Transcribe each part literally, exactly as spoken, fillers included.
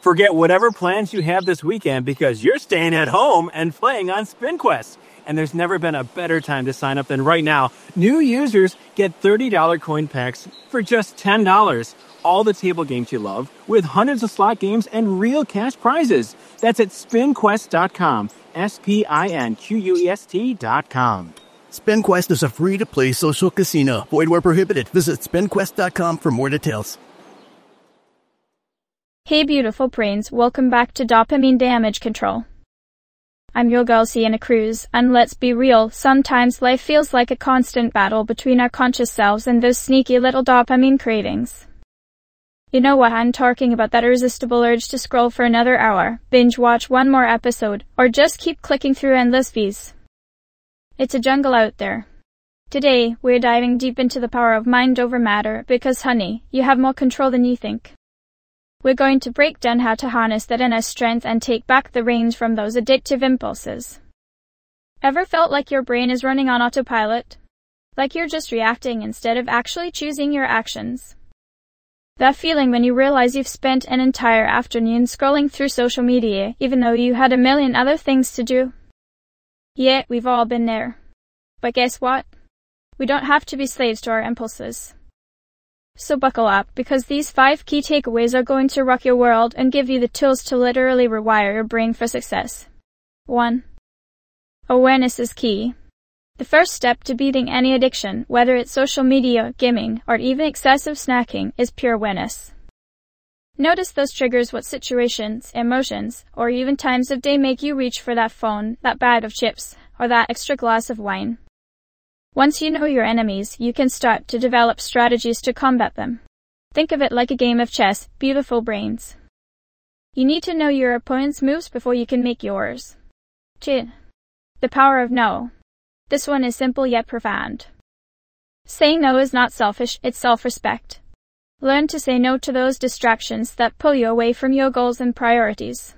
Forget whatever plans you have this weekend because you're staying at home and playing on SpinQuest. And there's never been a better time to sign up than right now. New users get thirty dollars coin packs for just ten dollars. All the table games you love with hundreds of slot games and real cash prizes. That's at spin quest dot com. S P I N Q U E S T dot com. SpinQuest is a free-to-play social casino. Void where prohibited. Visit spin quest dot com for more details. Hey beautiful brains, welcome back to Dopamine Damage Control. I'm your girl Sienna Cruz, and let's be real, sometimes life feels like a constant battle between our conscious selves and those sneaky little dopamine cravings. You know what I'm talking about, that irresistible urge to scroll for another hour, binge watch one more episode, or just keep clicking through endless feeds. It's a jungle out there. Today, we're diving deep into the power of mind over matter because, honey, you have more control than you think. We're going to break down how to harness that inner strength and take back the reins from those addictive impulses. Ever felt like your brain is running on autopilot? Like you're just reacting instead of actually choosing your actions? That feeling when you realize you've spent an entire afternoon scrolling through social media even though you had a million other things to do? Yeah, we've all been there. But guess what? We don't have to be slaves to our impulses. So buckle up, because these five key takeaways are going to rock your world and give you the tools to literally rewire your brain for success. one. Awareness is key. The first step to beating any addiction, whether it's social media, gaming, or even excessive snacking, is pure awareness. Notice those triggers, what situations, emotions, or even times of day make you reach for that phone, that bag of chips, or that extra glass of wine. Once you know your enemies, you can start to develop strategies to combat them. Think of it like a game of chess, beautiful brains. You need to know your opponent's moves before you can make yours. two. The power of no. This one is simple yet profound. Saying no is not selfish, it's self-respect. Learn to say no to those distractions that pull you away from your goals and priorities.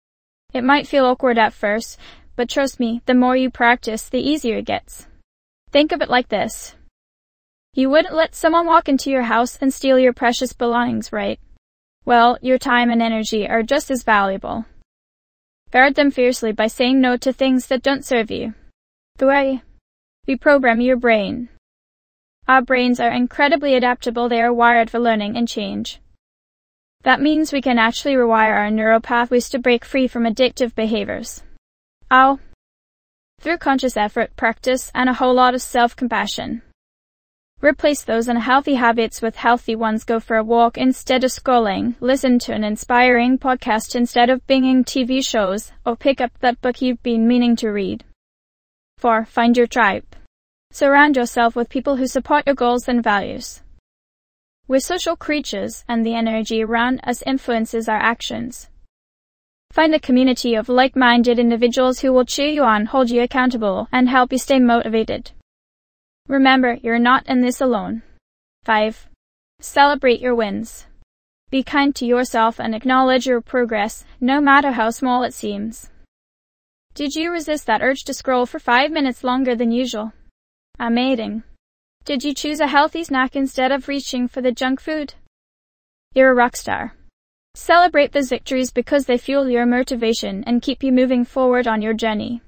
It might feel awkward at first, but trust me, the more you practice, the easier it gets. Think of it like this. You wouldn't let someone walk into your house and steal your precious belongings, right? Well, your time and energy are just as valuable. Guard them fiercely by saying no to things that don't serve you. three. Reprogram your brain. Our brains are incredibly adaptable. They are wired for learning and change. That means we can actually rewire our neural pathways to break free from addictive behaviors. How? Through conscious effort, practice, and a whole lot of self-compassion. Replace those unhealthy habits with healthy ones. Go for a walk instead of scrolling, listen to an inspiring podcast instead of binging T V shows, or pick up that book you've been meaning to read. four. Find your tribe. Surround yourself with people who support your goals and values. We're social creatures, and the energy around us influences our actions. Find a community of like-minded individuals who will cheer you on, hold you accountable, and help you stay motivated. Remember, you're not in this alone. five. Celebrate your wins. Be kind to yourself and acknowledge your progress, no matter how small it seems. Did you resist that urge to scroll for five minutes longer than usual? Amazing. Did you choose a healthy snack instead of reaching for the junk food? You're a rock star. Celebrate those victories because they fuel your motivation and keep you moving forward on your journey.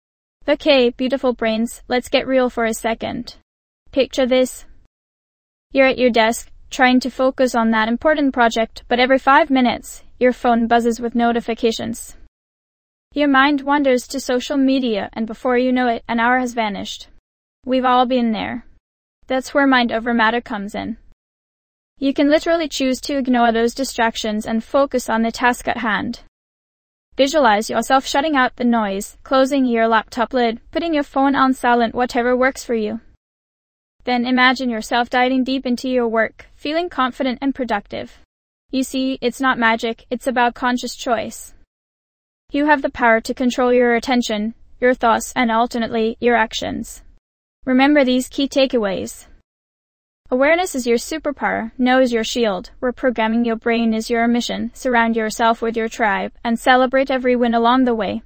Okay, beautiful brains, let's get real for a second. Picture this. You're at your desk, trying to focus on that important project, but every five minutes, your phone buzzes with notifications. Your mind wanders to social media, and before you know it, an hour has vanished. We've all been there. That's where mind over matter comes in. You can literally choose to ignore those distractions and focus on the task at hand. Visualize yourself shutting out the noise, closing your laptop lid, putting your phone on silent, whatever works for you. Then imagine yourself diving deep into your work, feeling confident and productive. You see, it's not magic, it's about conscious choice. You have the power to control your attention, your thoughts, and ultimately, your actions. Remember these key takeaways. Awareness is your superpower, know is your shield, reprogramming your brain is your mission, surround yourself with your tribe, and celebrate every win along the way.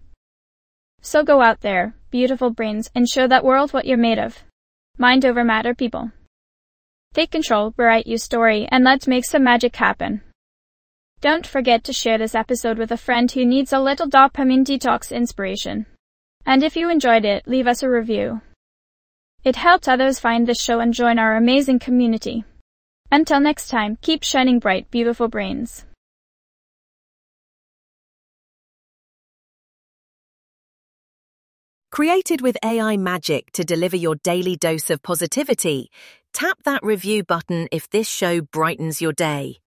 So go out there, beautiful brains, and show that world what you're made of. Mind over matter, people. Take control, write your story, and let's make some magic happen. Don't forget to share this episode with a friend who needs a little dopamine detox inspiration. And if you enjoyed it, leave us a review. It helps others find this show and join our amazing community. Until next time, keep shining bright, beautiful brains. Created with A I magic to deliver your daily dose of positivity, tap that review button if this show brightens your day.